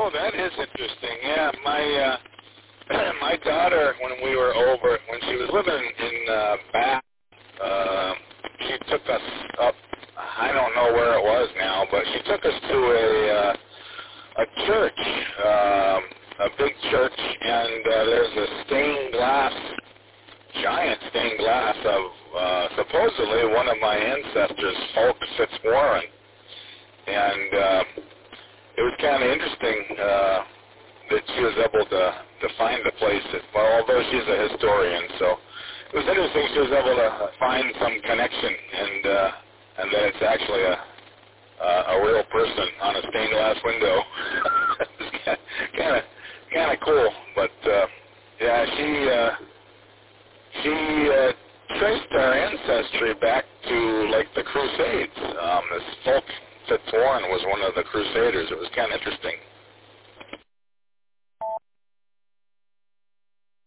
Oh, that is interesting. Yeah, my my daughter, when we were over, when she was living in Bath, she took us up. I don't know where it was now, but she took us to a church, a big church, and there's a stained glass, giant stained glass of supposedly one of my ancestors, Fulk Fitzwarren, and it was kind of interesting that she was able to find the place. Well, although she's a historian, so it was interesting she was able to find some connection, and that it's actually a real person on a stained glass window. It's kind of cool, but yeah, she traced our ancestry back to like the Crusades. This Fulk Fitzwarren was one of the Crusaders. It was kind of interesting.